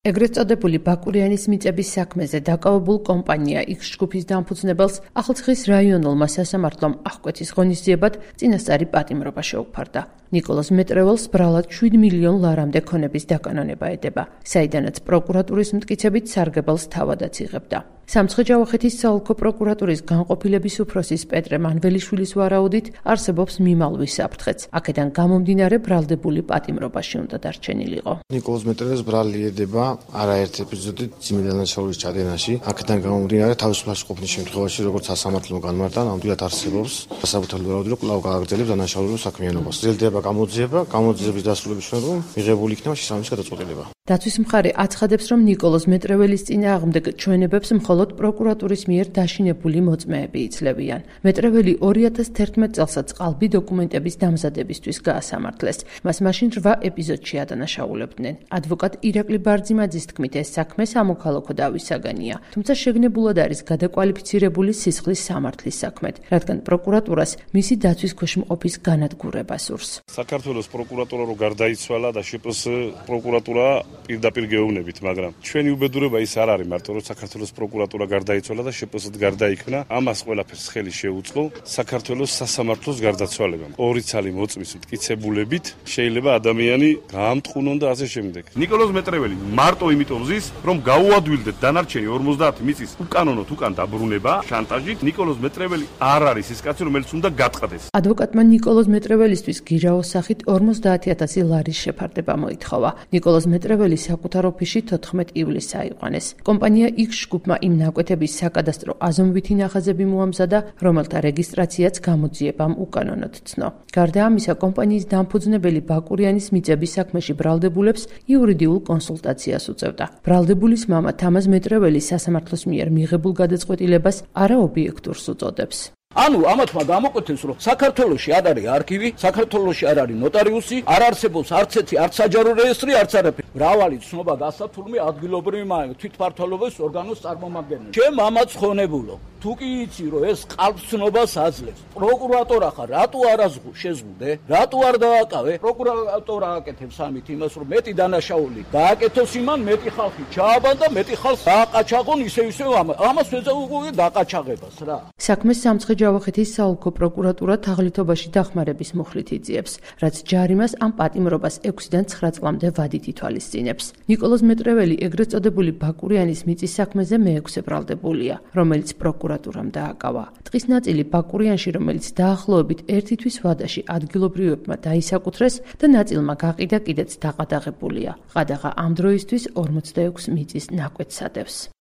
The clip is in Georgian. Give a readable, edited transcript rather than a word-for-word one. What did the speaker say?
ეგრეთ წოდებული ბაკურიანის მიწების საქმეზე დაკავებულ კომპანია X ჯგუფის დამფუძნებელს ახალციხის რაიონულმა სასამართლომ აღკვეთის ღონისძიებად წინასწარი პატიმრობა შეუფარდა. ნიკოლოზ მეტრეველს ბრალად 7 მილიონ ლარამდე ქონების დაკანონება ედება, საიდანაც პროკურატურის მტკიცებით სარგებელს თავადაც იღებდა. სამცხე-ჯავახეთის საოლქო პროკურატურის განყოფილების უფროსის პეტრე მანველიშვილის ვარაუდით არსებობს მიმალვის საფრთხეც. აქედან გამომდინარე ბრალდებული პატიმრობაში უნდა დარჩენილიყო. ნიკოლოზ მეტრეველს ბრალი ედება არაერთ ეპიზოდით ძიმედანაშაულის ჩადენაში. აქედან გამომდინარე თავისუფლად ყოფნის შემთხვევაში, როგორც სასამართლომ განმარტა, ნამდვილად არსებობს სასაბუთალო ვარაუდი, რომ კვლავ გააგრძელებს დანაშაულებრივ საქმიანობას. გრძელდება გამოძიების დასრულების შემდგომ მიღებული იქნება შესაბამისი გადაწყვეტილება. დაცვის მხარე აცხადებს, რომ ნიკოლოზ მეტრეველის წინააღმდეგ ჩვენებებს მხოლოდ პროკურატურის მიერ დაშინებული მოწმეები იძლევიან. მეტრეველი 2011 წელსაც ყალბი დოკუმენტების დამზადებისთვის გაასამართლეს. მას მაშინ 8 ეპიზოდში ადანაშაულებდნენ. ადვოკატ ირაკლი ბარძიმაძის თქმით, ეს საქმე სამოქალაქო დავის საგანია, თუმცა შეგნებულად არის გადაკვალიფიცირებული სისხლის სამართლის საქმედ, რადგან პროკურატურას მისი დაცვის ქვეშ მყოფის განადგურება სურს. საქართველოს პროკურატურა რო გარდაიცვალა და შპს პროკურატურა პირდაპირ გეუბნებით, მაგრამ ჩვენი უბედურება ის არ არის მარტო რომ საქართველოს პროკურატურა გარდაიცვალა და შპს-თ გარდაიქმნა, ამას ყველაფერს ხელი შეუწყო საქართველოს სასამართლოს გარდაცვალებამ. ორი ცალი მოწმის მტკიცებულებით შეიძლება ადამიანი გაამტყუნონ და ასე შემდეგ. ნიკოლოზ მეტრეველი მარტო იმიტომ ზის, რომ გაუადვილდეთ დანარჩენი 50 მიწის უკანონოდ უკან დაბრუნება, შანტაჟით. ნიკოლოზ მეტრეველი არ არის ის კაცი, რომელიც უნდა გატყდეს. ადვოკატმა ნიკოლოზ მეტრეველისთვის გირაოს სახით 50,000 ლარის შეფარდება მოითხოვა. ნიკოლოზ მეტრეველი საკუთარ ოფისში 14 ივლისს აიყვანეს. კომპანია X ჯგუფმა იმ ნაკვეთების საკადასტრო აზომვითი ნახაზები მოამზადა, რომელთა რეგისტრაციაც გამოძიებამ უკანონოდ ცნო. გარდა ამისა, კომპანიის დამფუძნებელი ბაკურიანის მიწების საქმეში ბრალდებულებს იურიდიულ კონსულტაციას უწევდა. ბრალდებულის მამა თამაზ მეტრეველი სასამართლოს მიერ მიღებულ გადაწყვეტილებას არაობიექტურს უწოდებს. ანუ ამათმა გამოკვეთეს, რომ საქართველოში არ არის არქივი, საქართველოში არ არის ნოტარიუსი, არ არსებობს არც ერთი არც საჯარო რეესტრი, არც არაფერი. მრავალი ცნობა გასცა თურმე ადგილობრივი თვითმმართველობის ორგანოს წარმომადგენელი. ჩემ მამაც ხონებულო. თუ კი იცი, რომ ეს ყალბცნობას აძლევს, პროკურატურა ხარ, რატო არ შეზღუდე? რატო არ დააკავე? პროკურატურა აკეთებს ამით იმას, რომ მეტი დანაშაული დააკეთოს იმან, მეტი ხალხი ჩააბან და მეტი ხალხს დააყაჩაღონ ისე ამას ვეძახი დაყაჩაღებას რა. საქმეს სამცხე-ჯავახეთის საოლქო პროკურატურა თაღლითობაში დახმარების მუხლით იძიებს, რაც ჯარიმას ამ პატიმრობას 6-დან 9 წლამდე ვადით ითვალისწინებს. ნიკოლოზ მეტრეველი ეგრეთ წოდებული ბაკურიანის მიწის საქმეზე მე-6 ბრალდებულია, რომელიც პროკურატურამ დააკავა. ტყის ნაწილი ბაკურიანში, რომელიც დაახლოებით 1 თვის ვადაში ადგილობრივებმა დაისაკუთრეს და ნაწილმა გაყიდა კიდეც დაყადაღებულია. ყადაღა ამ დროისთვის 46 მიწის ნაკვეთს ადევს.